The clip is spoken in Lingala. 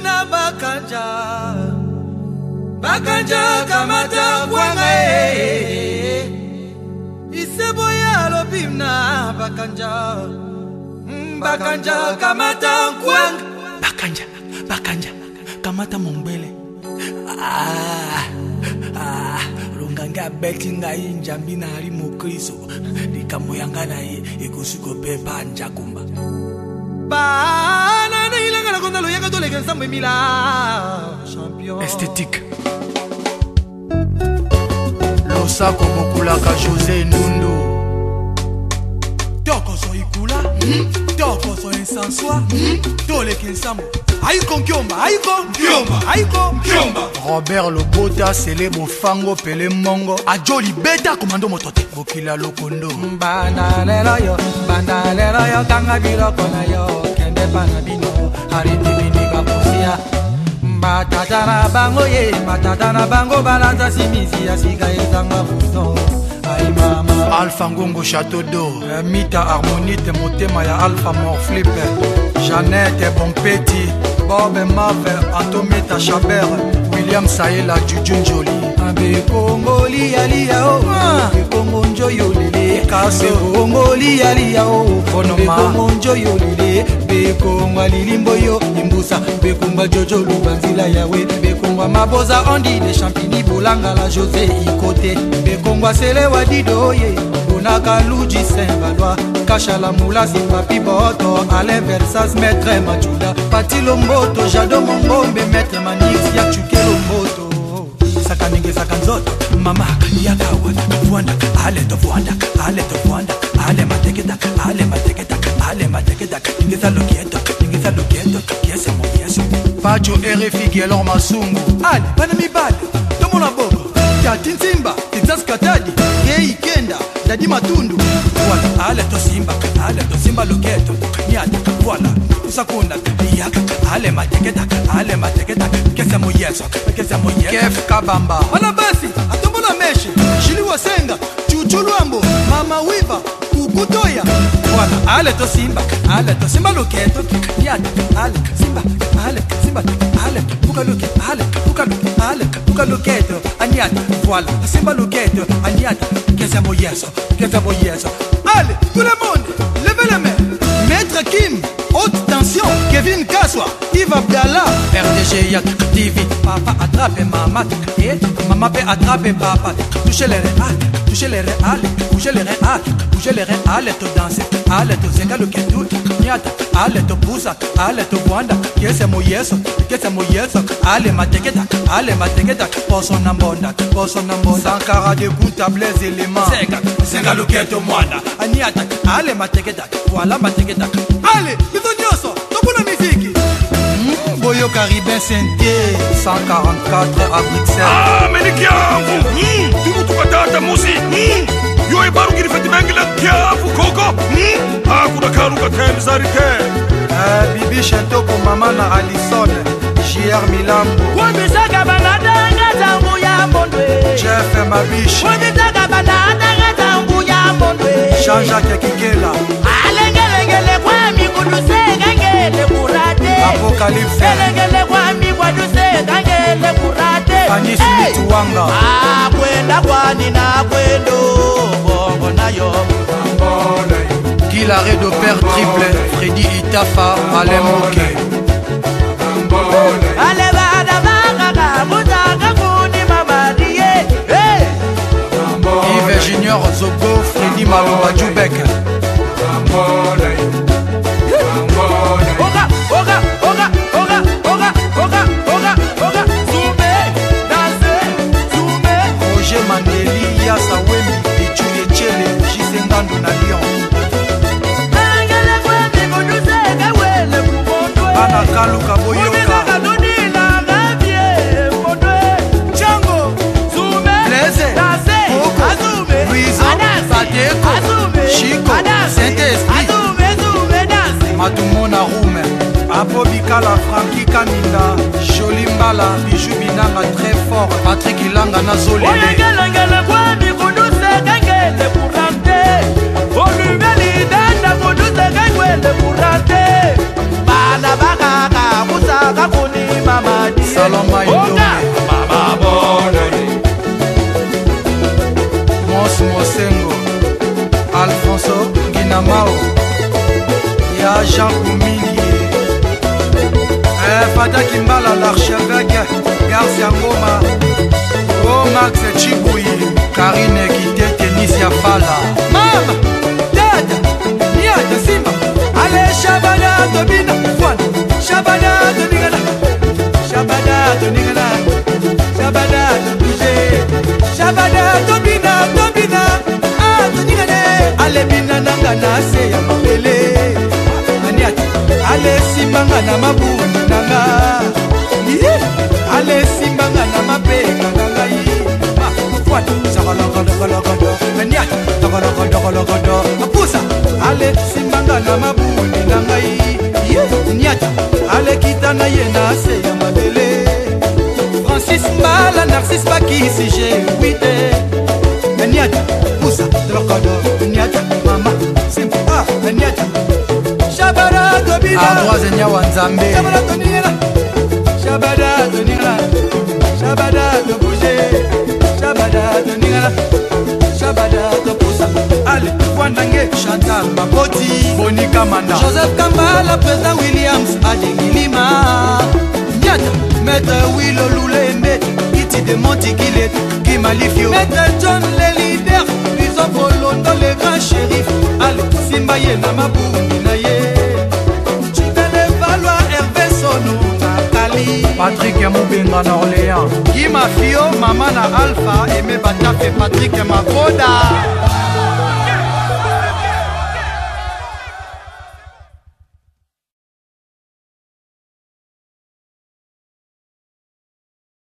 na bakanja bakanja kamata kwanga iseboya lobimna bakanja bakanja kamata kwanga bakanja kamata mombele Runganga betinga injambi na ali mukristo likamoyanga naye ikusuko pepa njakumba bana na ilanga na kondalo yaka to leka nsambe mila champion esthétique losako mokulaka José Nundu toko so ikula toko so insanswa toleka nsambo Aiko Nkiomba, Aiko Nkiomba. Robert Lobota, Sele Mofango, Pele Mongo. Ajoli Beta, Commando Motote. Bokila Lokondo. Bandalero yo, Kanga Biloko na yo. Kende Panabino, Hariti Biniga Posia. Matatana Bango ye, Matatana Bango Balanza Simisi, Asiga Ezanga Fuso. Aïe mama. Alpha Ngongo Château d'eau. Mita Harmonite, Motema ya Alpha Morflip. Jeannette Bompeti. Bob Marvel, Antometa Chabert, William Saela, Jujun Jolie. Abe Kongo Lialia o, Kongo Njoyo Lele, Kaso Kongo Lialia o, Kongo Njoyo Lele, Bekongo Lilimboyo, Imbusa, Bekongo Jojo Lubanzila Yawe, Bekongo Maboza Ondi, les Champigny Bolanga la José Ikote, Bekongo Sele Wadido ye, Bonaka Luji Saint-Valois, Kachala Moula Zimpapi Boto, Alain Versas, Maître Machuda, Pati Lomboto, Jado Mongombe, Maître Manix, Yachuke Lomboto. Sakanige sakanzoto, mama yakawa, vuanda, ale to vuanda, ale mateketa, ingeza loketo, kiese mo. Pacho RFI Gelor Masungu, ale, panami bale, tomo la bobo, Tati Simba, Tizas Katadi, Yei Kenda, Dadi Matundu, voilà, ale to Simba loketo, nyata, voilà, usakunda, yaka, ale mateketa, kese mo yeso. Kef Kabamba, wala basi, atombola meshe, Shili Wasenga, Chuchu Luambo, Mama Wiva, Kukutoya, voilà, ale to Simba loketo, nyata, ale Simba, buka loketo, anyata, voilà, Simba loketo, anyata, kese mo yeso. Allez, tout le monde, levez les mains. Maître Kim, haute tension, Kevin Kaswa, Yves Abdallah, RDG Yak TV, papa attrape maman, et maman peut attraper papa. Touchez les reins, bougez les reins, allez to danser, allez to zenga le ketout, nyata, allez to pousa, allez to wanda, kese mo yeso, allez mateketa, poso nambonda, Sankara de Kunta Blaise éléments, zenga le ketou mwanda, anyata, allez mateketa, voilà mateketa, allez, bisognoso, topo la musique. Boyo Caribin Saint-Thé 144 à Bruxelles. Ah, mais les kiafu, tu veux tout battre musi. Yo e baru giri fati mengla kiafu koko. Ah, kuna karuka temzarite. Bibi Shentoko mama na Alison, JR Milambo. Wabisaka banada ngatangu ya mondwe. Chef Mabishi. Wabisaka banada ngatangu ya mondwe. Jean-Jacques Kikela. Alengele kwa mikuduse ngele kurate. Apocalypse. Alengele kwa mikuduse ngele kurate. Fanny Smith Wanga. Kwenda kwani na kwendo bongo nayo. Guilare de Père Triple, Freddy Itafa, Alain Moke. Ale bada baka mutaka kuni mamadiye. Yves Junior Zogo, Freddy Malomba Djoubek. Roger Mandeli, Yasa Wemi, Pichu Echele, Gisengando na Lyon. Ana Kaluka Boyoka. Django, Blaise, Koko, Luizo, Badeko, Chico, Saint-Esprit, Matumona Roume, Abobikala, Frankie Kaninda, Jolie Mbala, Bijou Binanga très fort, Patrick Ilanga Nazolele. Bana baka musaka kuni Jean Koumini Fata Kimbala l'archevêque Garcia Ngoma Oh Max Chiboui Karine Kitete Nisia Fala Mama Dada Niata Simba Allez Shabana Tobina Fouane Shabana Tonigana Shabana Tonigana Shabana Tobouché Shabana Tobina Tobina Ah Tonigane Allez Bina Nangana Se ya mabele Maniata Allez Simbanga na mabuni nanga Allez Simbanga na mapeka nanga Fouane Sagalagodo Maniata Sagalagodo Apusa Allez Simbanga na mabuni nanga Niata Allez Kitana Yena Se ya mabele Francis Mbala Narcisse Bakisi j'ai 8 Niata Poussa Sagalagodo Niata Mama Simple Ah Niata Shabara Tobina Adroise Nyawa Nzambe Shabara Tonigana Shabara Tonigana Shabara Tobouché Shabara Tonigana Shabara Topoussa Allez Wandange Chantal Mapoti Bonika Manda Joseph Kambala Président Williams Adengilima Niata Maître Willow Loulembe Iti de Montikilet Kimalifio Maître John le leader Bison Polondo le grand shérif Allez Simba Yena Mabouni na ye Chikane Valois Hervé Sono Nakali Patrick Moubenga na Orléans Guy Mafio Mama na Alpha Aimé Batafe Patrick Makoda